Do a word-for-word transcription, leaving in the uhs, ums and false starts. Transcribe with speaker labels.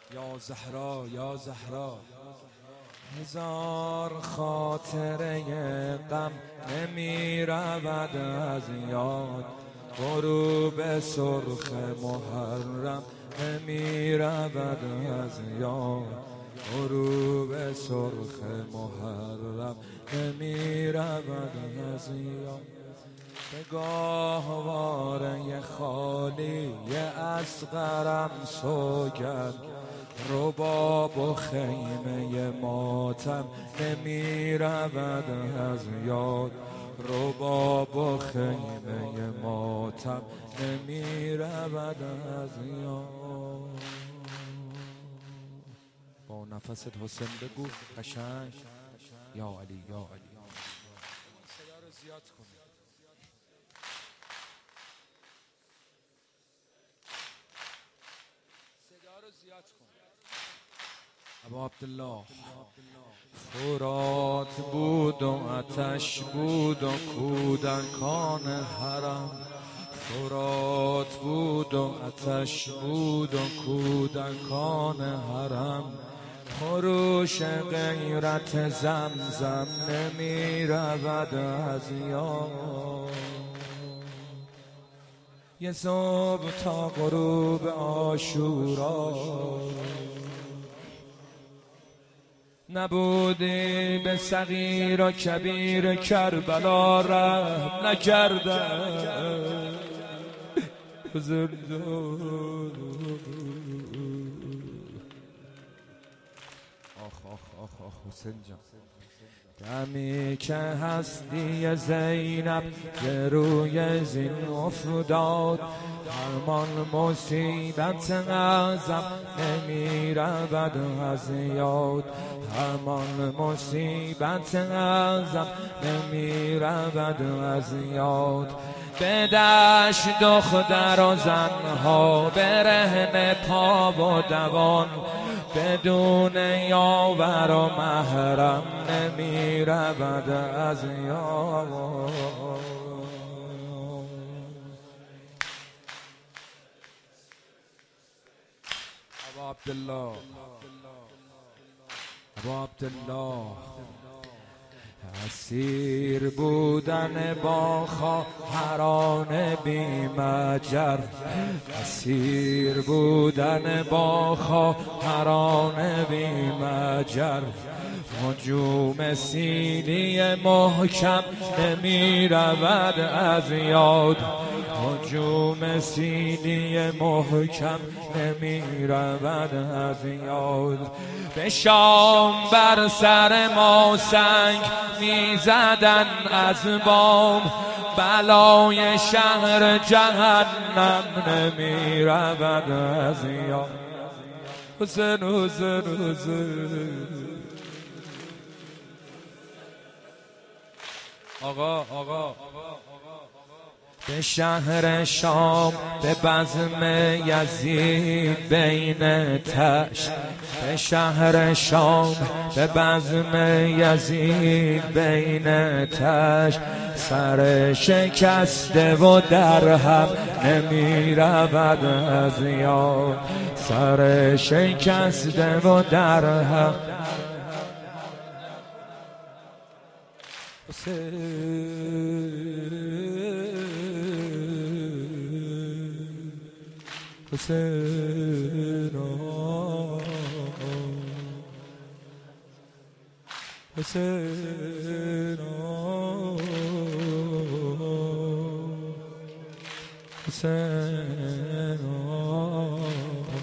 Speaker 1: یا زهرا یا زهرا. هزار خاطره غم نمی رود از یاد، غروب سرخ محرم نمی رود از یاد، غروب سرخ محرم نمی رود از یاد. به گاهواره خالی اصغرم سوگند، رباب و خیمه ماتم نمی رود از یاد، رباب و خیمه ماتم نمی رود از یاد. با نفست حسین بگو قشنگ یا علی یا علی. صدا رو زیاد کنید. صدا رو زیاد کنید. ابا عبدالله فرات بود و آتش بود و کودکان حرم، فرات بود و آتش بود و کودکان حرم، خروش غیرت زمزم نمی رود از یاد. یه صبح تا غروب عاشورا نبودی به صغیر و کبیر کربلا رحم نکرده. آخ آخ آخ آخ حسین جان، دمی که هستی زینب به روی زین افتاد، همان مصیبت اعظم نمی رود از یاد، همان مصیبت اعظم نمی رود از یاد. به دشت دختر و زنها برهنه پا و دوان، بدون یاور و محرم نمی رود از یاد. ابا عبدالله ابا عبدالله اسیر بودن با خواهران بی مجر، اسیر بودن با خواهران بی مجر، هجوم سیلی محکم نمی رود از یاد، هجوم سیلی محکم نمی رود از یاد. به شام بر سر ما سنگ می زدن از بام، بلای شهر جهنم نمی رود از یاد. حسین حسین حسین آقا آقا به شهر شام به بزم یزید بین تشت، به شهر شام به بزم یزید بین تشت، سر شکسته و درهم نمی رود از یاد، سر شکسته و درهم. حسین حسین حسین